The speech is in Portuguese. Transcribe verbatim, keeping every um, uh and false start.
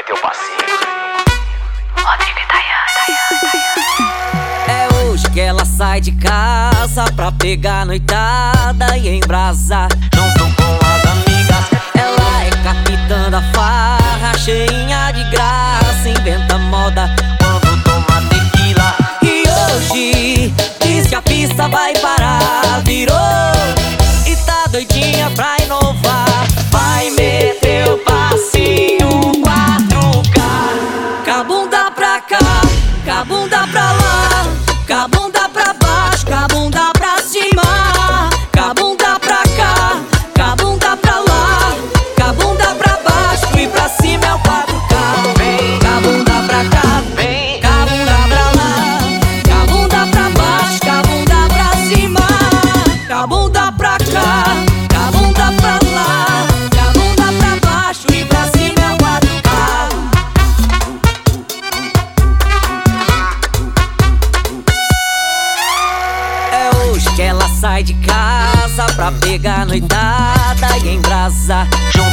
teu passinho. Rodrigo e Tayane. É hoje que ela sai de casa pra pegar noitada e embrasar junto com as amigas. Ela é capitã da farra, cheinha de graça, inventa moda quando toma tequila. E hoje diz que a pista vai parar, virou e tá doidinha pra inovar. Vai meter o passinho quatro K, com a bunda pra cá, com a bunda pra lá, com a bunda pra baixo, com a bunda pra cima, com a bunda pra cá, com a bunda pra lá, com a bunda pra baixo e pra cima é o quatro K. Vem, com a bunda pra cá, vem, com a bunda pra lá, com a bunda pra baixo, com a bunda pra cima, com a bunda pra cá, com a bunda pra lá, com a bunda pra baixo e pra cima é o quatro K. É hoje que ela sai de casa pra pegar noitada e embrasar junto